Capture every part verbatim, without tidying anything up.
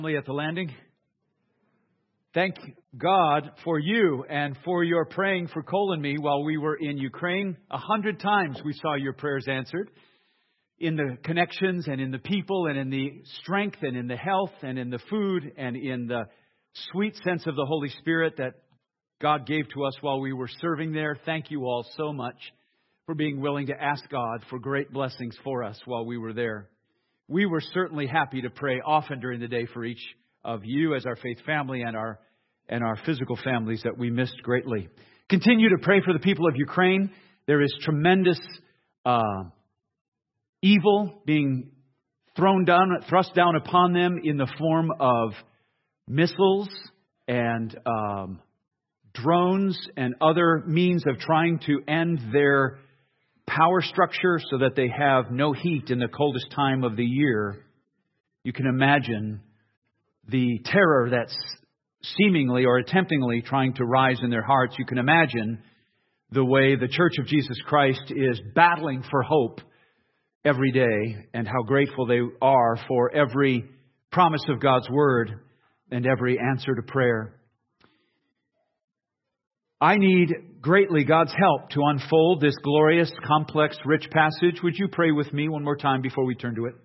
At the landing. Thank God for you and for your praying for Cole and me while we were in Ukraine. A hundred times we saw your prayers answered in the connections and in the people and in the strength and in the health and in the food and in the sweet sense of the Holy Spirit that God gave to us while we were serving there. Thank you all so much for being willing to ask God for great blessings for us while we were there. We were certainly happy to pray often during the day for each of you as our faith family and our and our physical families that we missed greatly. Continue to pray for the people of Ukraine. There is tremendous uh, evil being thrown down, thrust down upon them in the form of missiles and um, drones and other means of trying to end their power structure so that they have no heat in the coldest time of the year. You can imagine the terror that's seemingly or attemptingly trying to rise in their hearts. You can imagine the way the Church of Jesus Christ is battling for hope every day and how grateful they are for every promise of God's Word and every answer to prayer. I need greatly God's help to unfold this glorious, complex, rich passage. Would you pray with me one more time before we turn to it?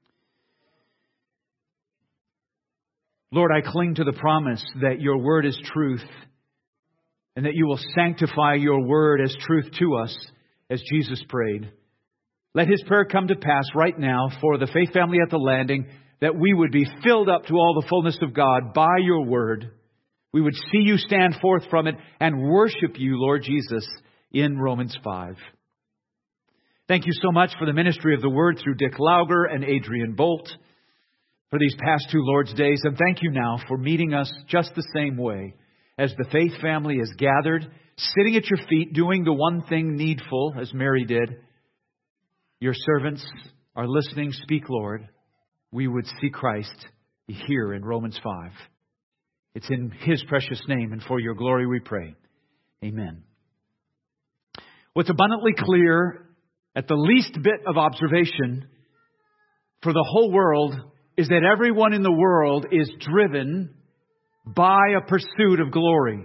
Lord, I cling to the promise that your word is truth and that you will sanctify your word as truth to us as Jesus prayed. Let his prayer come to pass right now for the faith family at the landing, that we would be filled up to all the fullness of God by your word. We would see you stand forth from it and worship you, Lord Jesus, in Romans five. Thank you so much for the ministry of the Word through Dick Lauger and Adrian Bolt for these past two Lord's Days. And thank you now for meeting us just the same way as the faith family is gathered, sitting at your feet, doing the one thing needful, as Mary did. Your servants are listening. Speak, Lord. We would see Christ here in Romans five. It's in his precious name and for your glory we pray. Amen. What's abundantly clear at the least bit of observation for the whole world is that everyone in the world is driven by a pursuit of glory.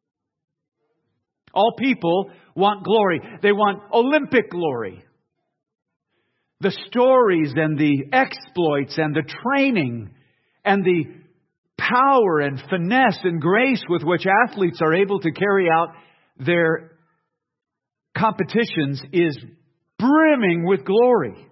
All people want glory. They want Olympic glory. The stories and the exploits and the training and the power and finesse and grace with which athletes are able to carry out their competitions is brimming with glory.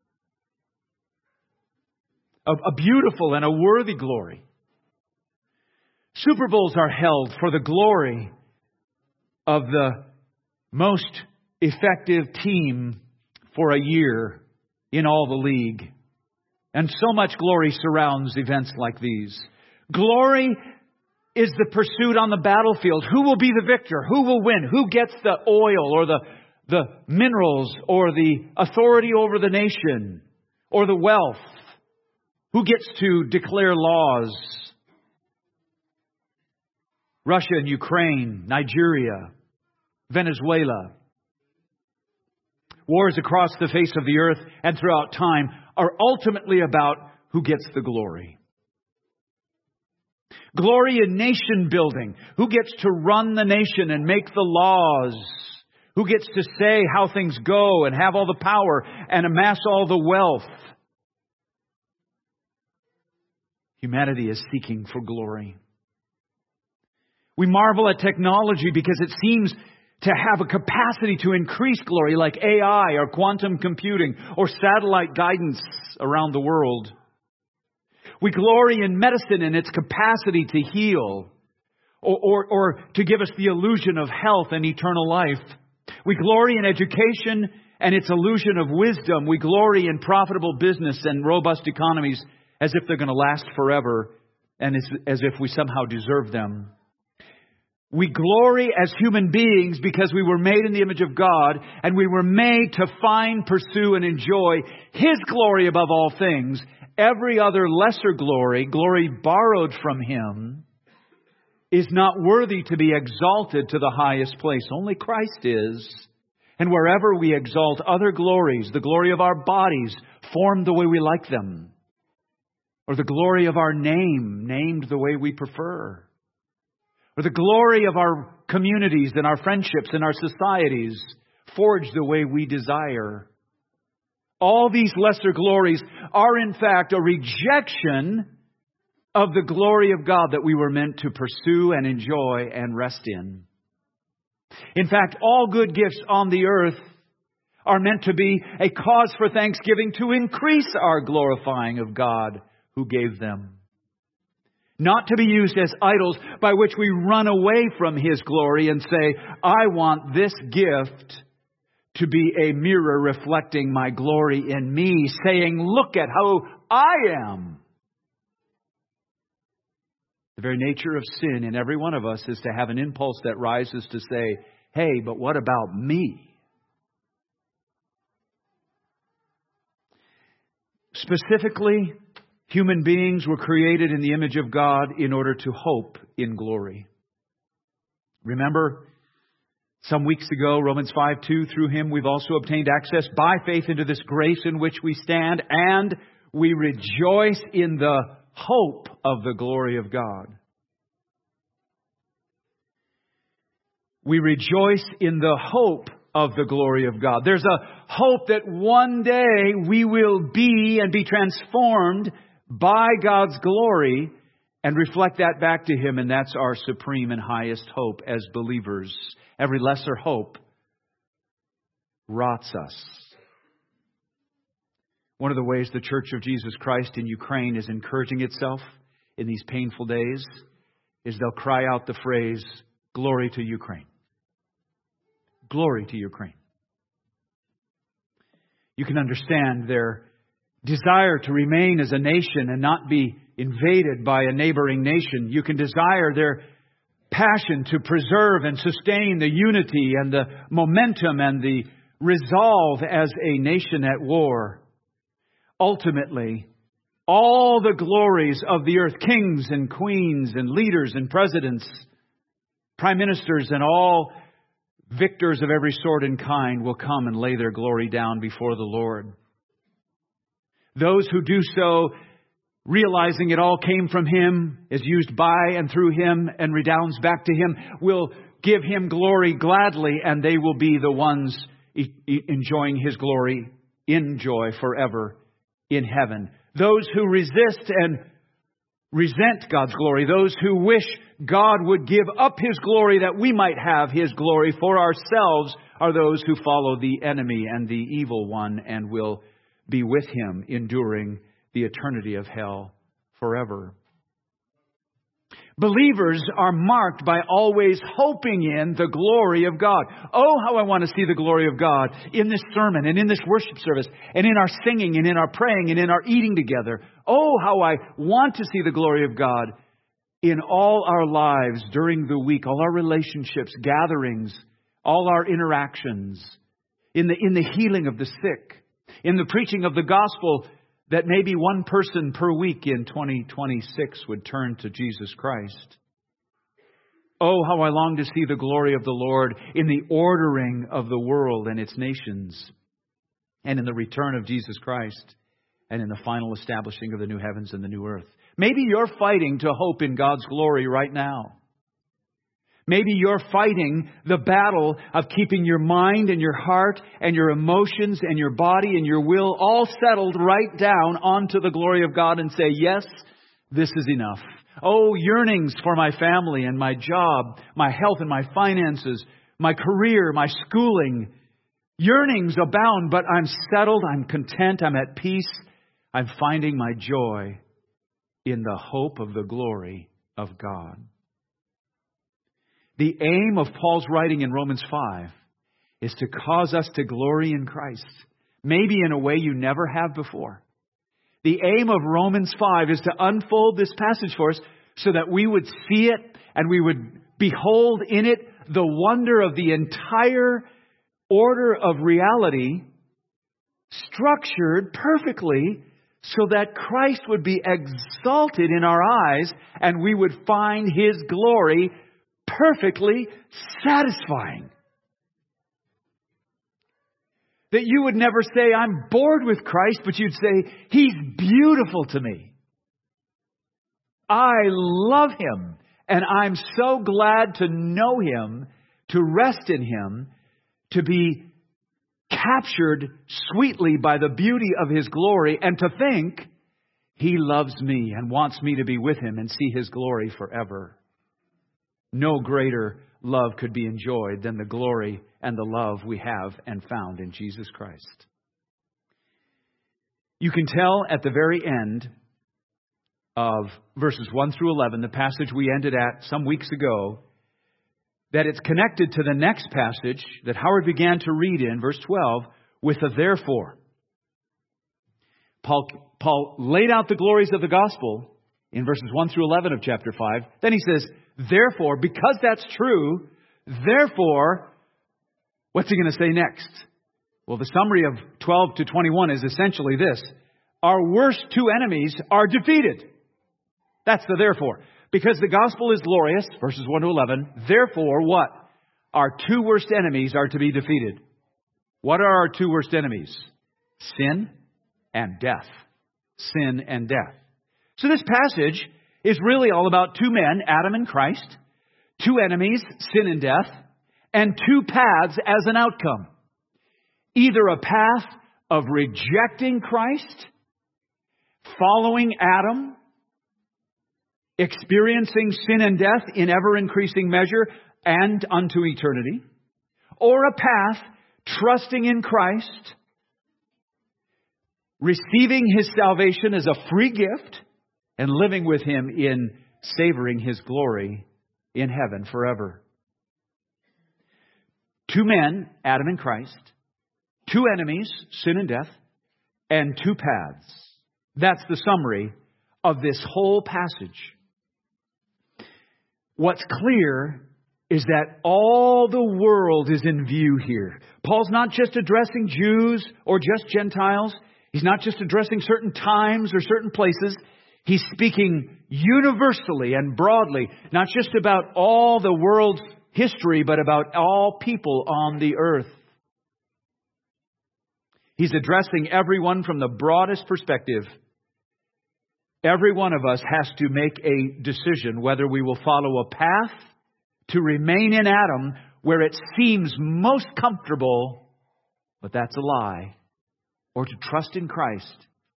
A, a beautiful and a worthy glory. Super Bowls are held for the glory of the most effective team for a year in all the league. And so much glory surrounds events like these. Glory is the pursuit on the battlefield. Who will be the victor? Who will win? Who gets the oil or the, the minerals or the authority over the nation or the wealth? Who gets to declare laws? Russia and Ukraine, Nigeria, Venezuela. Wars across the face of the earth and throughout time are ultimately about who gets the glory. Glory in nation building. Who gets to run the nation and make the laws? Who gets to say how things go and have all the power and amass all the wealth? Humanity is seeking for glory. We marvel at technology because it seems to have a capacity to increase glory, like A I or quantum computing or satellite guidance around the world. We glory in medicine and its capacity to heal or, or, or to give us the illusion of health and eternal life. We glory in education and its illusion of wisdom. We glory in profitable business and robust economies as if they're going to last forever and as, as if we somehow deserve them. We glory as human beings because we were made in the image of God and we were made to find, pursue, and enjoy His glory above all things. Every other lesser glory, glory borrowed from Him, is not worthy to be exalted to the highest place. Only Christ is. And wherever we exalt other glories, the glory of our bodies, formed the way we like them, or the glory of our name, named the way we prefer, or the glory of our communities and our friendships and our societies, forged the way we desire. All these lesser glories are in fact a rejection of the glory of God that we were meant to pursue and enjoy and rest in. In fact, all good gifts on the earth are meant to be a cause for thanksgiving to increase our glorifying of God who gave them. Not to be used as idols by which we run away from His glory and say, I want this gift to be a mirror reflecting my glory in me, saying, look at how I am. The very nature of sin in every one of us is to have an impulse that rises to say, hey, but what about me? Specifically, human beings were created in the image of God in order to hope in glory. Remember, some weeks ago, Romans five two, through Him we've also obtained access by faith into this grace in which we stand, and we rejoice in the hope of the glory of God. We rejoice in the hope of the glory of God. There's a hope that one day we will be and be transformed by God's glory and reflect that back to Him, and that's our supreme and highest hope as believers. Every lesser hope rots us. One of the ways the Church of Jesus Christ in Ukraine is encouraging itself in these painful days is they'll cry out the phrase, glory to Ukraine. Glory to Ukraine. You can understand their desire to remain as a nation and not be invaded by a neighboring nation. You can desire their passion to preserve and sustain the unity and the momentum and the resolve as a nation at war. Ultimately, all the glories of the earth, kings and queens and leaders and presidents, prime ministers and all victors of every sort and kind will come and lay their glory down before the Lord. Those who do so, realizing it all came from Him, is used by and through Him, and redounds back to Him, will give Him glory gladly, and they will be the ones enjoying His glory in joy forever in heaven. Those who resist and resent God's glory, those who wish God would give up His glory that we might have His glory for ourselves, are those who follow the enemy and the evil one and will be with him, enduring the eternity of hell forever. Believers are marked by always hoping in the glory of God. Oh, how I want to see the glory of God in this sermon and in this worship service and in our singing and in our praying and in our eating together. Oh, how I want to see the glory of God in all our lives during the week, all our relationships, gatherings, all our interactions, in the, in the healing of the sick, in the preaching of the gospel, that maybe one person per week in twenty twenty-six would turn to Jesus Christ. Oh, how I long to see the glory of the Lord in the ordering of the world and its nations, and in the return of Jesus Christ, and in the final establishing of the new heavens and the new earth. Maybe you're fighting to hope in God's glory right now. Maybe you're fighting the battle of keeping your mind and your heart and your emotions and your body and your will all settled right down onto the glory of God and say, yes, this is enough. Oh, yearnings for my family and my job, my health and my finances, my career, my schooling. Yearnings abound, but I'm settled, I'm content, I'm at peace. I'm finding my joy in the hope of the glory of God. The aim of Paul's writing in Romans five is to cause us to glory in Christ, maybe in a way you never have before. The aim of Romans five is to unfold this passage for us so that we would see it and we would behold in it the wonder of the entire order of reality, structured perfectly so that Christ would be exalted in our eyes and we would find His glory perfectly satisfying. That you would never say, I'm bored with Christ, but you'd say, He's beautiful to me. I love Him. And I'm so glad to know Him, to rest in Him, to be captured sweetly by the beauty of His glory, and to think He loves me and wants me to be with Him and see His glory forever. No greater love could be enjoyed than the glory and the love we have and found in Jesus Christ. You can tell at the very end of verses one through eleven, the passage we ended at some weeks ago, that it's connected to the next passage that Howard began to read in, verse twelve, with a therefore. Paul, Paul laid out the glories of the gospel in verses one through eleven of chapter five. Then he says, therefore, because that's true, therefore, what's he going to say next? Well, the summary of twelve to twenty-one is essentially this. Our worst two enemies are defeated. That's the therefore. Because the gospel is glorious, verses one to eleven, therefore what? Our two worst enemies are to be defeated. What are our two worst enemies? Sin and death. Sin and death. So this passage is really all about two men, Adam and Christ, two enemies, sin and death, and two paths as an outcome. Either a path of rejecting Christ, following Adam, experiencing sin and death in ever-increasing measure and unto eternity, or a path trusting in Christ, receiving His salvation as a free gift, and living with Him in savoring His glory in heaven forever. Two men, Adam and Christ, two enemies, sin and death, and two paths. That's the summary of this whole passage. What's clear is that all the world is in view here. Paul's not just addressing Jews or just Gentiles. He's not just addressing certain times or certain places. He's speaking universally and broadly, not just about all the world's history, but about all people on the earth. He's addressing everyone from the broadest perspective. Every one of us has to make a decision whether we will follow a path to remain in Adam where it seems most comfortable, but that's a lie, or to trust in Christ,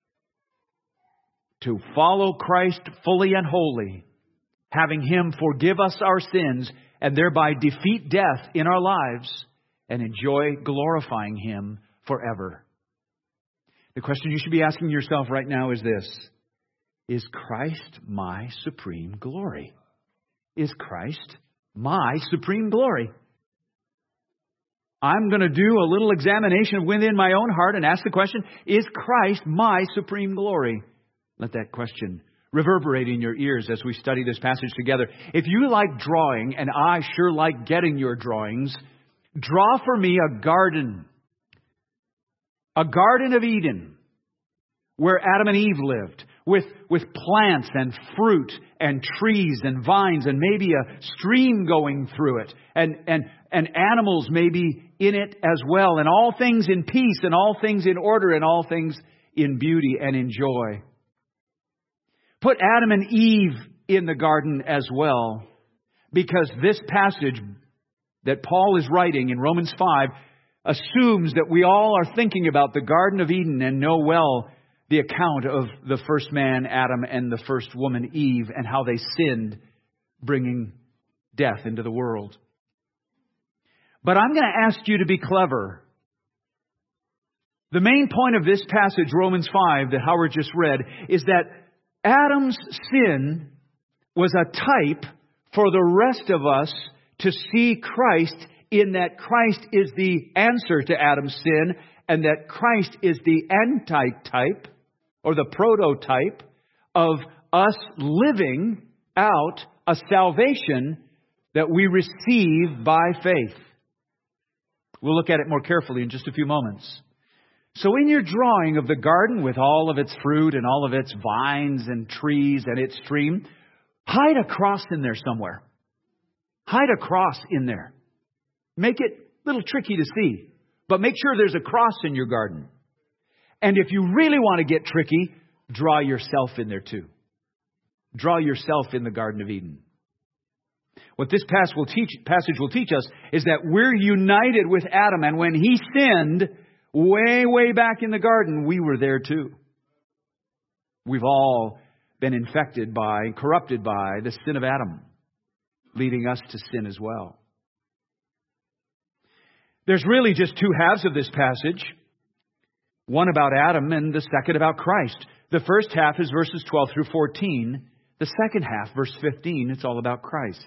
to follow Christ fully and wholly, having Him forgive us our sins and thereby defeat death in our lives and enjoy glorifying Him forever. The question you should be asking yourself right now is this. Is Christ my supreme glory? Is Christ my supreme glory? I'm going to do a little examination within my own heart and ask the question, is Christ my supreme glory? Let that question reverberate in your ears as we study this passage together. If you like drawing, and I sure like getting your drawings, draw for me a garden. A Garden of Eden, where Adam and Eve lived, with, with plants and fruit and trees and vines and maybe a stream going through it, and, and, and animals maybe in it as well, and all things in peace and all things in order and all things in beauty and in joy. Put Adam and Eve in the garden as well, because this passage that Paul is writing in Romans five assumes that we all are thinking about the Garden of Eden and know well the account of the first man, Adam, and the first woman, Eve, and how they sinned, bringing death into the world. But I'm going to ask you to be clever. The main point of this passage, Romans five, that Howard just read, is that Adam's sin was a type for the rest of us to see Christ, in that Christ is the answer to Adam's sin, and that Christ is the antitype or the prototype of us living out a salvation that we receive by faith. We'll look at it more carefully in just a few moments. So in your drawing of the garden with all of its fruit and all of its vines and trees and its stream, hide a cross in there somewhere. Hide a cross in there. Make it a little tricky to see, but make sure there's a cross in your garden. And if you really want to get tricky, draw yourself in there too. Draw yourself in the Garden of Eden. What this passage will teach, passage will teach us is that we're united with Adam. And when he sinned way, way back in the garden, we were there too. We've all been infected by, corrupted by the sin of Adam, leading us to sin as well. There's really just two halves of this passage. One about Adam and the second about Christ. The first half is verses twelve through fourteen. The second half, verse fifteen, it's all about Christ.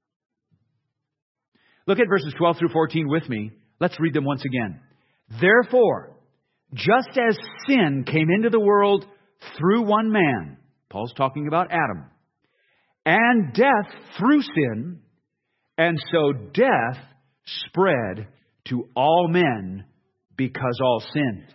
Look at verses twelve through fourteen with me. Let's read them once again. Therefore, just as sin came into the world through one man, Paul's talking about Adam, and death through sin, and so death spread to all men because all sinned.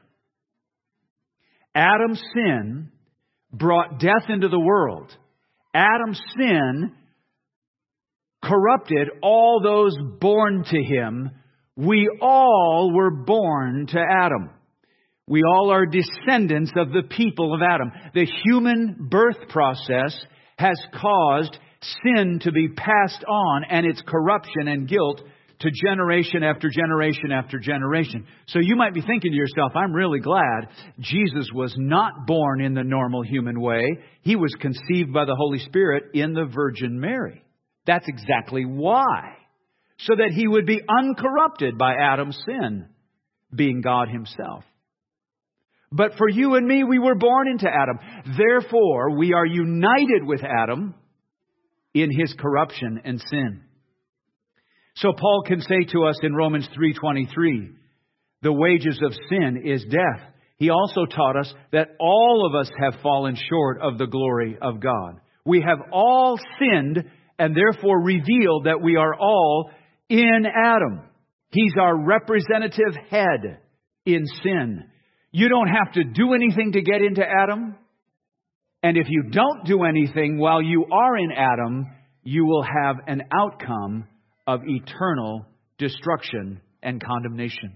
Adam's sin brought death into the world. Adam's sin corrupted all those born to him. We all were born to Adam. We all are descendants of the people of Adam. The human birth process has caused sin to be passed on and its corruption and guilt to generation after generation after generation. So you might be thinking to yourself, I'm really glad Jesus was not born in the normal human way. He was conceived by the Holy Spirit in the Virgin Mary. That's exactly why. So that he would be uncorrupted by Adam's sin, being God himself. But for you and me, we were born into Adam. Therefore, we are united with Adam in his corruption and sin. So Paul can say to us in Romans three twenty-three, the wages of sin is death. He also taught us that all of us have fallen short of the glory of God. We have all sinned and therefore revealed that we are all in Adam. He's our representative head in sin. You don't have to do anything to get into Adam. And if you don't do anything while you are in Adam, you will have an outcome of eternal destruction and condemnation.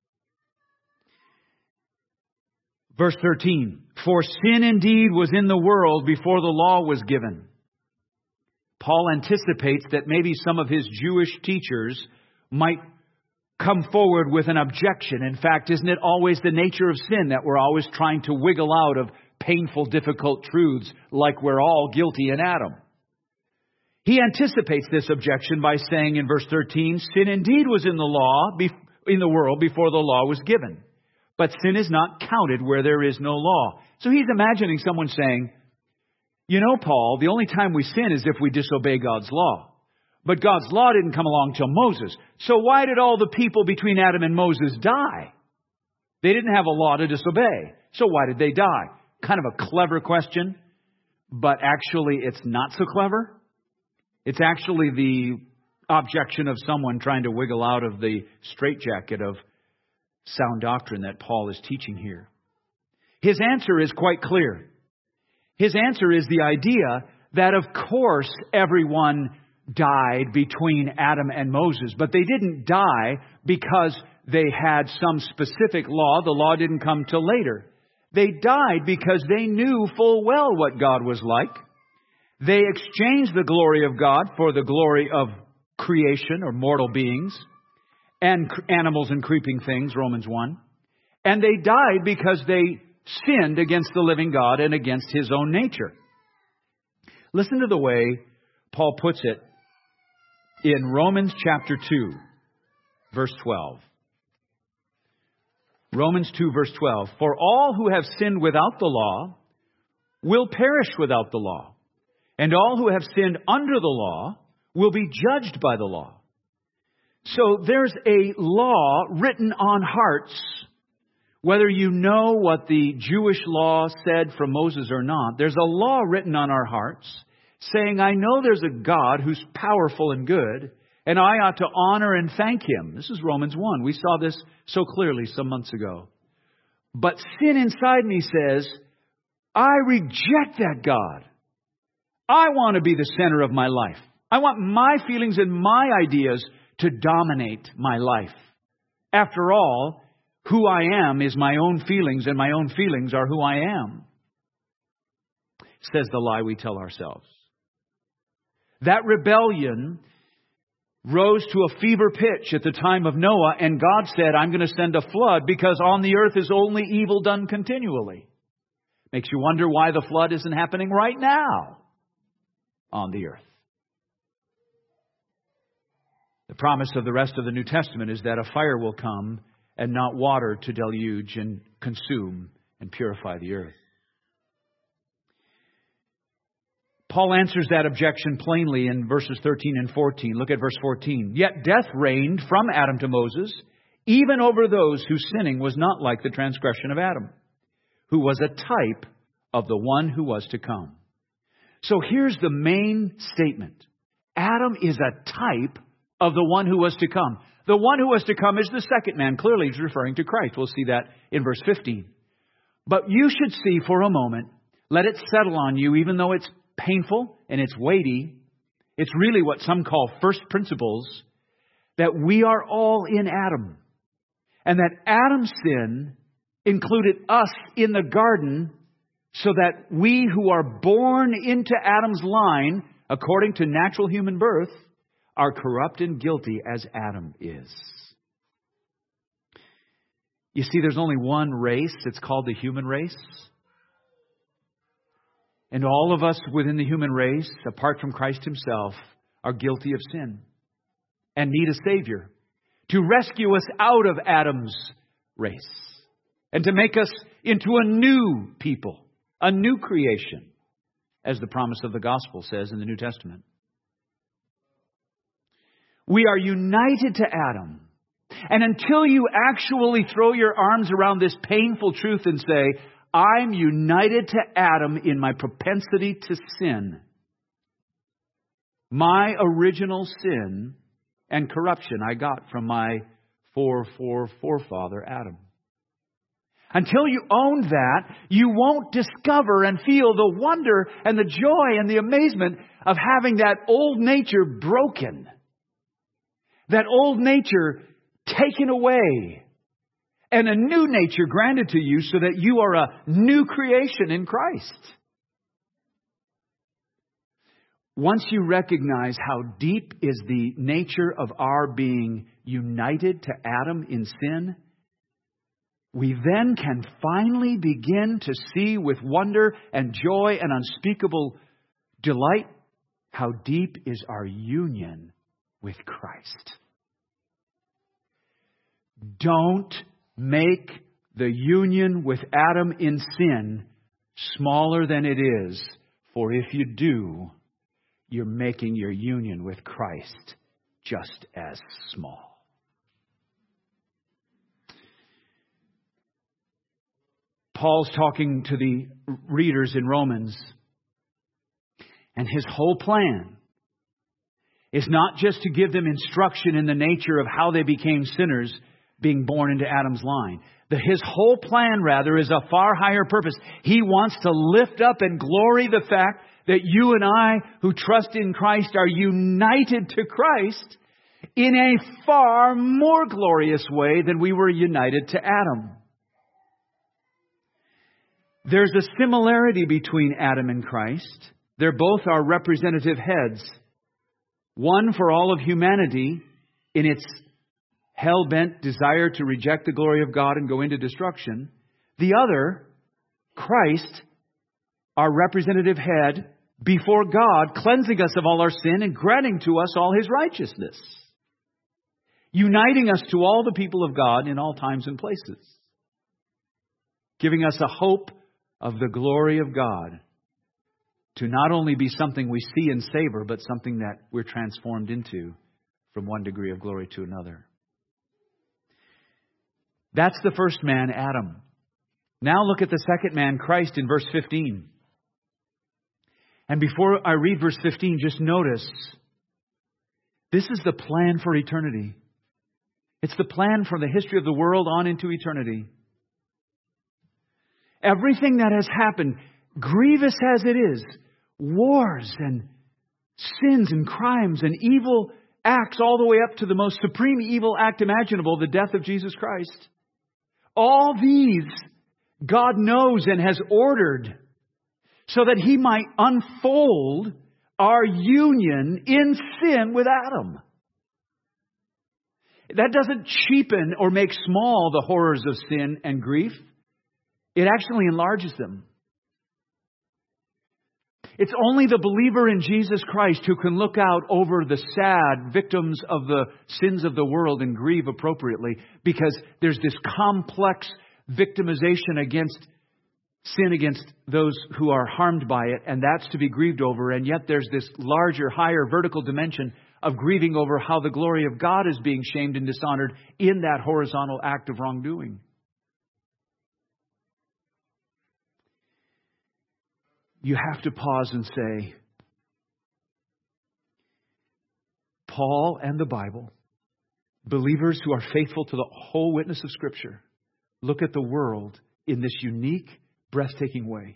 Verse thirteen, for sin indeed was in the world before the law was given. Paul anticipates that maybe some of his Jewish teachers might come forward with an objection. In fact, isn't it always the nature of sin that we're always trying to wiggle out of painful, difficult truths like we're all guilty in Adam? He anticipates this objection by saying in verse thirteen, sin indeed was in the law, in the world before the law was given. But sin is not counted where there is no law. So he's imagining someone saying, you know, Paul, the only time we sin is if we disobey God's law. But God's law didn't come along till Moses. So why did all the people between Adam and Moses die? They didn't have a law to disobey. So why did they die? Kind of a clever question, but actually it's not so clever. It's actually the objection of someone trying to wiggle out of the straitjacket of sound doctrine that Paul is teaching here. His answer is quite clear. His answer is the idea that, of course, everyone died between Adam and Moses, but they didn't die because they had some specific law. The law didn't come till later. They died because they knew full well what God was like. They exchanged the glory of God for the glory of creation or mortal beings and animals and creeping things, Romans one. And they died because they sinned against the living God and against his own nature. Listen to the way Paul puts it in Romans chapter two, verse twelve. Romans two, verse twelve. For all who have sinned without the law will perish without the law. And all who have sinned under the law will be judged by the law. So there's a law written on hearts. Whether you know what the Jewish law said from Moses or not, there's a law written on our hearts saying, I know there's a God who's powerful and good, and I ought to honor and thank him. This is Romans one. We saw this so clearly some months ago. But sin inside me says, I reject that God. I want to be the center of my life. I want my feelings and my ideas to dominate my life. After all, who I am is my own feelings, and my own feelings are who I am. says the lie we tell ourselves. That rebellion rose to a fever pitch at the time of Noah, and God said, I'm going to send a flood because on the earth is only evil done continually. Makes you wonder why the flood isn't happening right now on the earth. The promise of the rest of the New Testament is that a fire will come and not water to deluge and consume and purify the earth. Paul answers that objection plainly in verses thirteen and fourteen. Look at verse fourteen. Yet death reigned from Adam to Moses, even over those whose sinning was not like the transgression of Adam, who was a type of the one who was to come. So here's the main statement. Adam is a type of the one who was to come. The one who was to come is the second man. Clearly he's referring to Christ. We'll see that in verse fifteen. But you should see for a moment, let it settle on you, even though it's painful and it's weighty. It's really what some call first principles, that we are all in Adam. And that Adam's sin included us in the garden, so that we who are born into Adam's line, according to natural human birth, are corrupt and guilty as Adam is. You see, there's only one race. It's called the human race. And all of us within the human race, apart from Christ Himself, are guilty of sin and need a Savior to rescue us out of Adam's race and to make us into a new people, a new creation, as the promise of the gospel says in the New Testament. We are united to Adam. And until you actually throw your arms around this painful truth and say, I'm united to Adam in my propensity to sin, my original sin and corruption I got from my four four forefather Adam. Until you own that, you won't discover and feel the wonder and the joy and the amazement of having that old nature broken. That old nature taken away. And a new nature granted to you so that you are a new creation in Christ. Once you recognize how deep is the nature of our being united to Adam in sin, we then can finally begin to see with wonder and joy and unspeakable delight how deep is our union with Christ. Don't make the union with Adam in sin smaller than it is, for if you do, you're making your union with Christ just as small. Paul's talking to the readers in Romans, and his whole plan is not just to give them instruction in the nature of how they became sinners, being born into Adam's line. The, his whole plan, rather, is a far higher purpose. He wants to lift up and glory the fact that you and I, who trust in Christ, are united to Christ in a far more glorious way than we were united to Adam. There's a similarity between Adam and Christ. They're both our representative heads. One for all of humanity in its hell-bent desire to reject the glory of God and go into destruction. The other, Christ, our representative head, before God, cleansing us of all our sin and granting to us all His righteousness. Uniting us to all the people of God in all times and places. Giving us a hope of the glory of God. To not only be something we see and savor, but something that we're transformed into from one degree of glory to another. That's the first man, Adam. Now look at the second man, Christ, in verse fifteen. And before I read verse fifteen, just notice, this is the plan for eternity. It's the plan from the history of the world on into eternity. Everything that has happened, grievous as it is, wars and sins and crimes and evil acts all the way up to the most supreme evil act imaginable, the death of Jesus Christ. All these God knows and has ordered so that He might unfold our union in sin with Adam. That doesn't cheapen or make small the horrors of sin and grief. It actually enlarges them. It's only the believer in Jesus Christ who can look out over the sad victims of the sins of the world and grieve appropriately, because there's this complex victimization against sin, against those who are harmed by it, and that's to be grieved over. And yet there's this larger, higher vertical dimension of grieving over how the glory of God is being shamed and dishonored in that horizontal act of wrongdoing. You have to pause and say, Paul and the Bible, believers who are faithful to the whole witness of Scripture, look at the world in this unique, breathtaking way.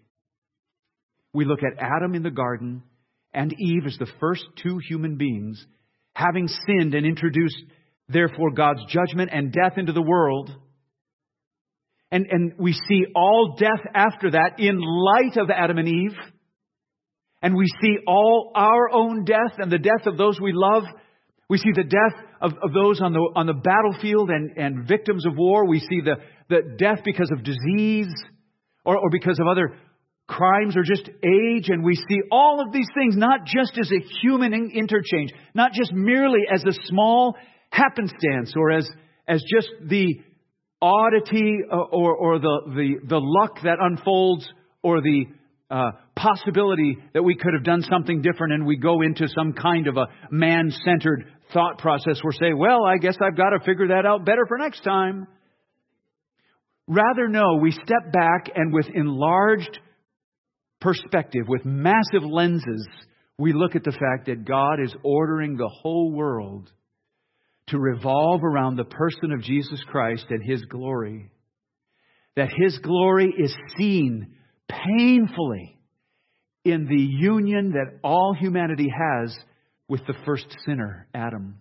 We look at Adam in the garden and Eve as the first two human beings, having sinned and introduced, therefore, God's judgment and death into the world. And, and we see all death after that in light of Adam and Eve. And we see all our own death and the death of those we love. We see the death of, of those on the on the battlefield and, and victims of war. We see the, the death because of disease or, or because of other crimes or just age. And we see all of these things not just as a human interchange, not just merely as a small happenstance or as, as just the oddity or, or the, the, the luck that unfolds or the uh, possibility that we could have done something different, and we go into some kind of a man-centered thought process where say, well, I guess I've got to figure that out better for next time. Rather, no, we step back and with enlarged perspective, with massive lenses, we look at the fact that God is ordering the whole world to revolve around the person of Jesus Christ and His glory. That His glory is seen painfully in the union that all humanity has with the first sinner, Adam.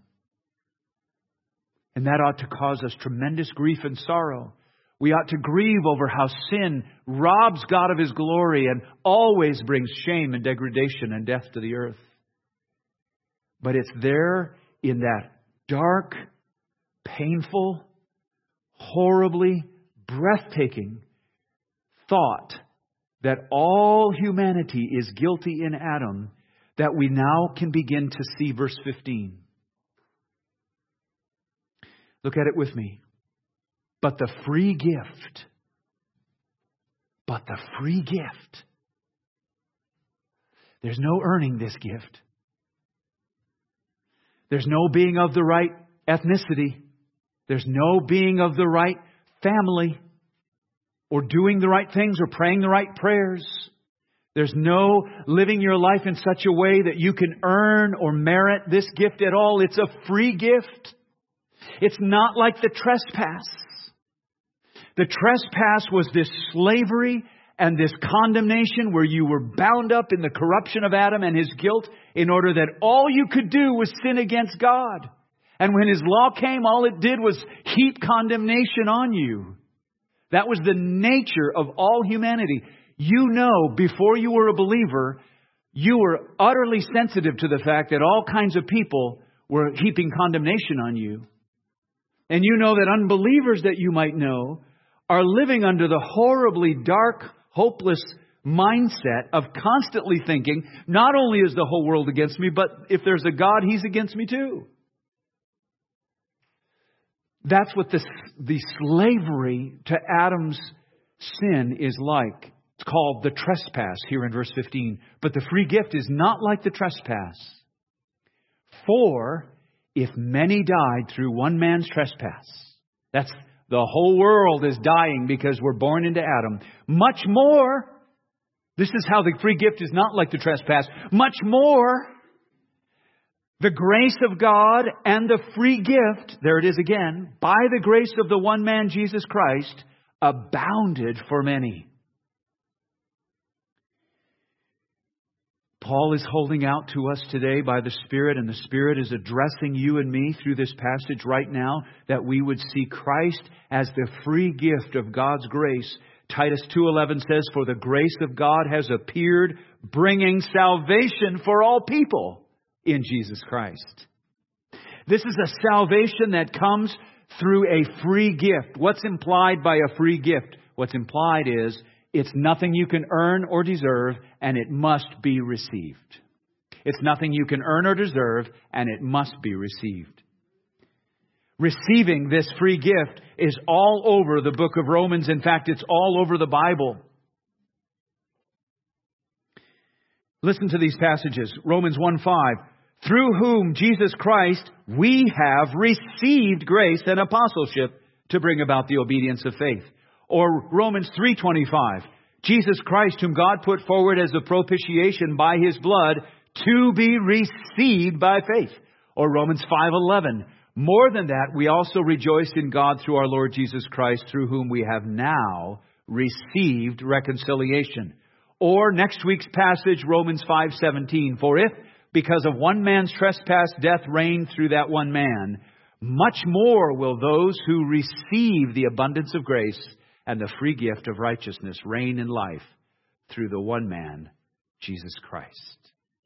And that ought to cause us tremendous grief and sorrow. We ought to grieve over how sin robs God of His glory and always brings shame and degradation and death to the earth. But it's there in that dark, painful, horribly breathtaking thought that all humanity is guilty in Adam that we now can begin to see verse fifteen. Look at it with me. But the free gift, but the free gift. There's no earning this gift. There's no being of the right ethnicity. There's no being of the right family or doing the right things or praying the right prayers. There's no living your life in such a way that you can earn or merit this gift at all. It's a free gift. It's not like the trespass. The trespass was this slavery and this condemnation where you were bound up in the corruption of Adam and his guilt in order that all you could do was sin against God. And when His law came, all it did was heap condemnation on you. That was the nature of all humanity. You know, before you were a believer, you were utterly sensitive to the fact that all kinds of people were heaping condemnation on you. And you know that unbelievers that you might know are living under the horribly dark, hopeless mindset of constantly thinking, not only is the whole world against me, but if there's a God, He's against me too. That's what the, the slavery to Adam's sin is like. It's called the trespass here in verse fifteen. But the free gift is not like the trespass. For if many died through one man's trespass, that's the whole world is dying because we're born into Adam. Much more, this is how the free gift is not like the trespass. Much more, the grace of God and the free gift, there it is again, by the grace of the one man, Jesus Christ, abounded for many. Paul is holding out to us today by the Spirit, and the Spirit is addressing you and me through this passage right now, that we would see Christ as the free gift of God's grace Titus two eleven says, "For the grace of God has appeared, bringing salvation for all people in Jesus Christ." This is a salvation that comes through a free gift. What's implied by a free gift? What's implied is it's nothing you can earn or deserve, and it must be received. It's nothing you can earn or deserve, and it must be received. Receiving this free gift is all over the book of Romans. In fact, it's all over the Bible. Listen to these passages. Romans one five. "Through whom, Jesus Christ, we have received grace and apostleship to bring about the obedience of faith." Or Romans three twenty-five. "Jesus Christ, whom God put forward as a propitiation by His blood to be received by faith." Or Romans five eleven. "More than that, we also rejoice in God through our Lord Jesus Christ, through whom we have now received reconciliation." Or next week's passage, Romans five seventeen. "For if, because of one man's trespass, death reigned through that one man, much more will those who receive the abundance of grace and the free gift of righteousness reign in life through the one man, Jesus Christ."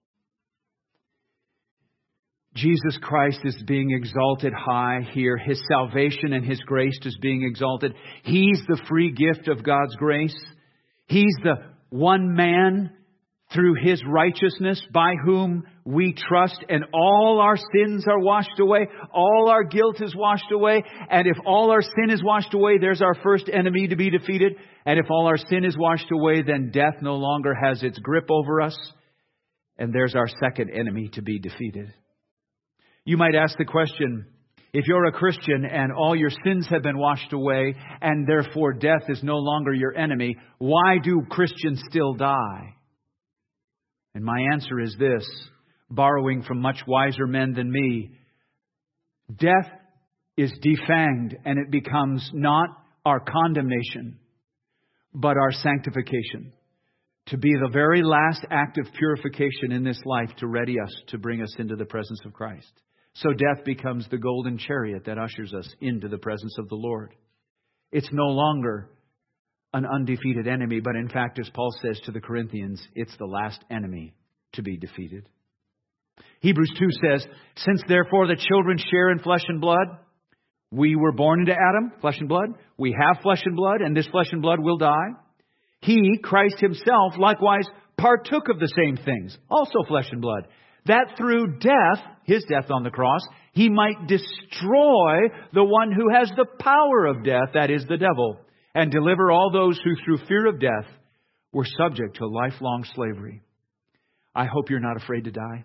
Jesus Christ is being exalted high here. His salvation and His grace is being exalted. He's the free gift of God's grace. He's the one man through His righteousness by whom we trust, and all our sins are washed away. All our guilt is washed away. And if all our sin is washed away, there's our first enemy to be defeated. And if all our sin is washed away, then death no longer has its grip over us. And there's our second enemy to be defeated. You might ask the question, if you're a Christian and all your sins have been washed away and therefore death is no longer your enemy, why do Christians still die? And my answer is this, borrowing from much wiser men than me: death is defanged, and it becomes not our condemnation, but our sanctification, to be the very last act of purification in this life to ready us, to bring us into the presence of Christ. So death becomes the golden chariot that ushers us into the presence of the Lord. It's no longer an undefeated enemy, but in fact, as Paul says to the Corinthians, it's the last enemy to be defeated. Hebrews two says, "Since therefore the children share in flesh and blood," we were born into Adam, flesh and blood. We have flesh and blood, and this flesh and blood will die. "He, Christ Himself, likewise partook of the same things," also flesh and blood, "that through death," His death on the cross, "He might destroy the one who has the power of death," that is the devil, "and deliver all those who through fear of death were subject to lifelong slavery." I hope you're not afraid to die.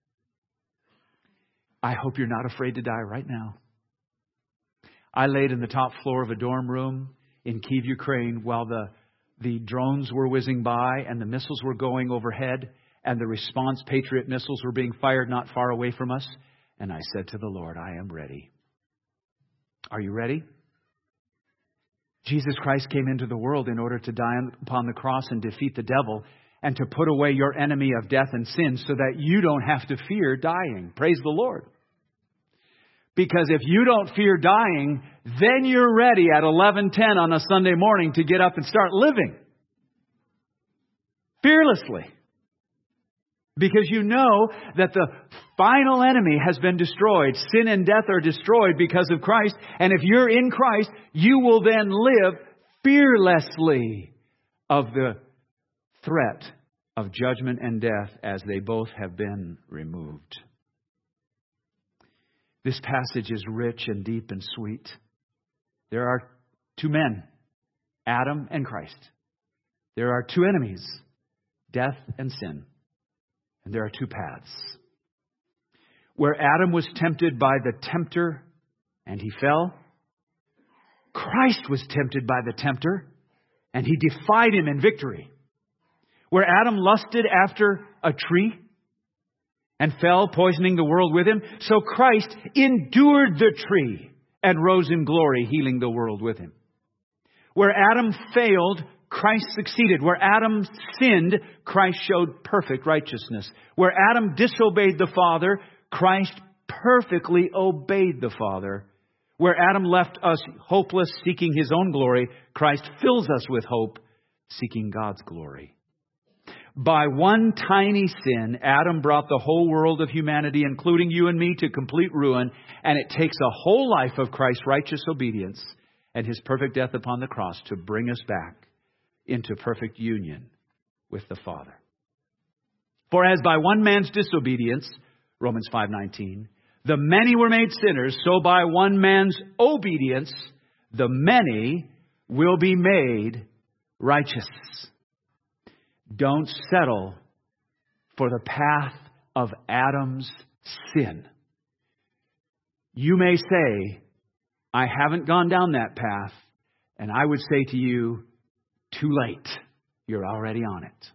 I hope you're not afraid to die right now. I laid in the top floor of a dorm room in Kyiv, Ukraine, while the, the drones were whizzing by and the missiles were going overhead and the response Patriot missiles were being fired not far away from us. And I said to the Lord, I am ready. Are you ready? Jesus Christ came into the world in order to die upon the cross and defeat the devil and to put away your enemy of death and sin so that you don't have to fear dying. Praise the Lord. Because if you don't fear dying, then you're ready at eleven ten on a Sunday morning to get up and start living. Fearlessly. Because you know that the final enemy has been destroyed. Sin and death are destroyed because of Christ. And if you're in Christ, you will then live fearlessly of the threat of judgment and death as they both have been removed. This passage is rich and deep and sweet. There are two men, Adam and Christ. There are two enemies, death and sin. And there are two paths. Where Adam was tempted by the tempter and he fell, Christ was tempted by the tempter and he defied him in victory. Where Adam lusted after a tree and fell, poisoning the world with him, so Christ endured the tree and rose in glory, healing the world with him. Where Adam failed, Christ succeeded. Where Adam sinned, Christ showed perfect righteousness. Where Adam disobeyed the Father, Christ perfectly obeyed the Father. Where Adam left us hopeless, seeking his own glory, Christ fills us with hope, seeking God's glory. By one tiny sin, Adam brought the whole world of humanity, including you and me, to complete ruin. And it takes a whole life of Christ's righteous obedience and his perfect death upon the cross to bring us back into perfect union with the Father. For as by one man's disobedience, Romans five nineteen, the many were made sinners, so by one man's obedience, the many will be made righteous. Don't settle for the path of Adam's sin. You may say, I haven't gone down that path, and I would say to you, too late. You're already on it.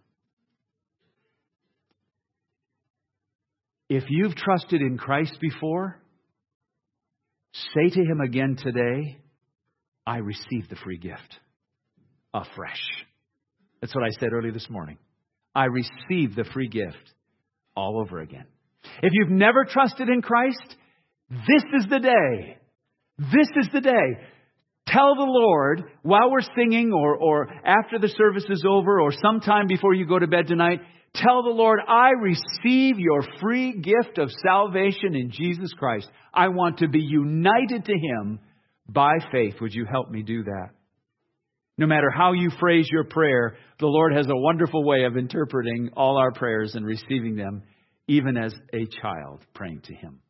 If you've trusted in Christ before, say to him again today, I receive the free gift afresh. That's what I said early this morning. I receive the free gift all over again. If you've never trusted in Christ, this is the day. This is the day. Tell the Lord while we're singing or, or after the service is over or sometime before you go to bed tonight, tell the Lord, I receive your free gift of salvation in Jesus Christ. I want to be united to him by faith. Would you help me do that? No matter how you phrase your prayer, the Lord has a wonderful way of interpreting all our prayers and receiving them, even as a child praying to him.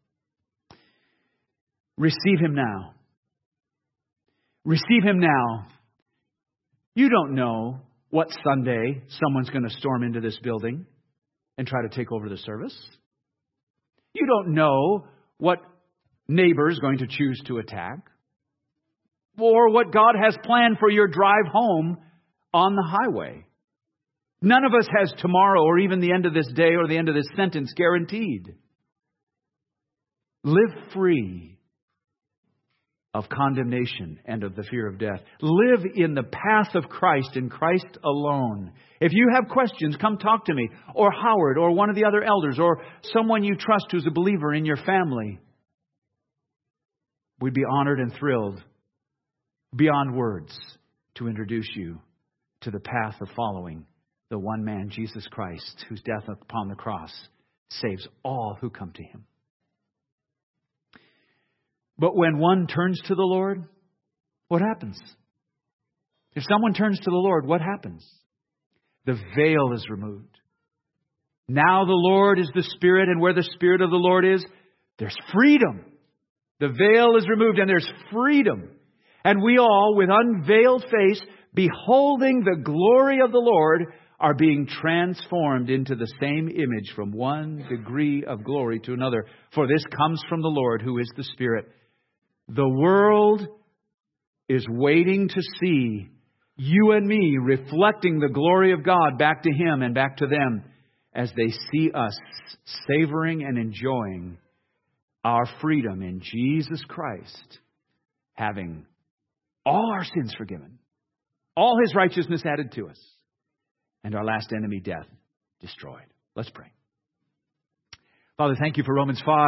Receive him now. Receive him now. You don't know what Sunday someone's going to storm into this building and try to take over the service. You don't know what neighbor is going to choose to attack, or what God has planned for your drive home on the highway. None of us has tomorrow or even the end of this day or the end of this sentence guaranteed. Live free of condemnation and of the fear of death. Live in the path of Christ and Christ alone. If you have questions, come talk to me, or Howard, or one of the other elders, or someone you trust who's a believer in your family. We'd be honored and thrilled beyond words to introduce you to the path of following the one man, Jesus Christ, whose death upon the cross saves all who come to him. But when one turns to the Lord, what happens? If someone turns to the Lord, what happens? The veil is removed. Now the Lord is the Spirit, and where the Spirit of the Lord is, there's freedom. The veil is removed and there's freedom. And we all, with unveiled face, beholding the glory of the Lord, are being transformed into the same image from one degree of glory to another. For this comes from the Lord, who is the Spirit. The world is waiting to see you and me reflecting the glory of God back to him and back to them as they see us savoring and enjoying our freedom in Jesus Christ, having all our sins forgiven, all his righteousness added to us, and our last enemy, death, destroyed. Let's pray. Father, thank you for Romans five.